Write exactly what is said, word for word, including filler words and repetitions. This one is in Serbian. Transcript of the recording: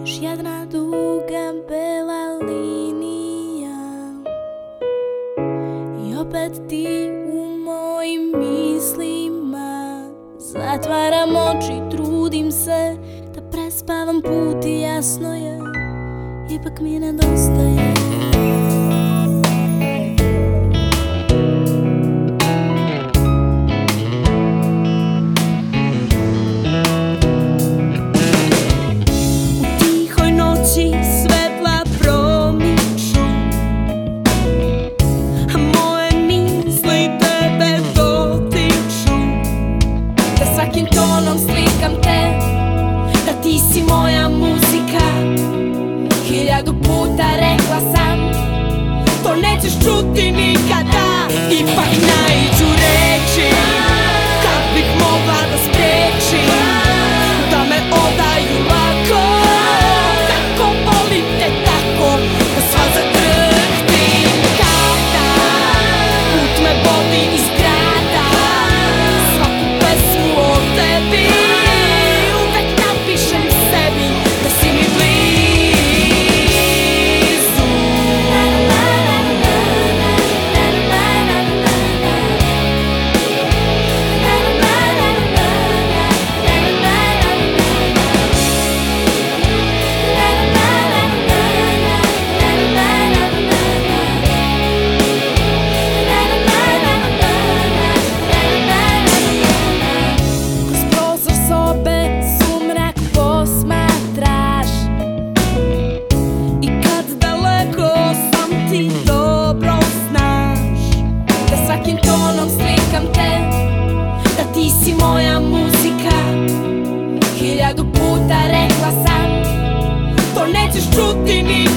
jedna duga bela linija i opet ti u mojim mislima. Zatvaram oči, trudim se da prespavam put i jasno je, ipak mi nedostaje. Svetla promiču, a moje misli tebe dotiču. Da svakim tonom slikam te, da ti si moja muzika. Hiljadu puta rekla sam, to nećeš čuti nikada. Ipak naiđu reči, kad bih mogla da sprečim da me odaju lako. ti si moja muzika. Hiljadu puta rekla sam, to nećeš čuti ni